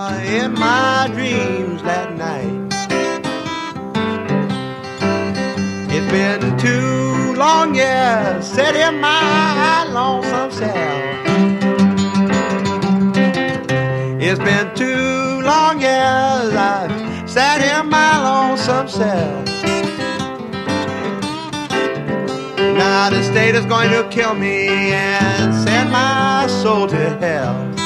in my dreams that night. It's been too long, yeah, sat in my lonesome cell. It's been too long, yeah, I've sat in my lonesome cell. Now the state is going to kill me and send my soul to hell.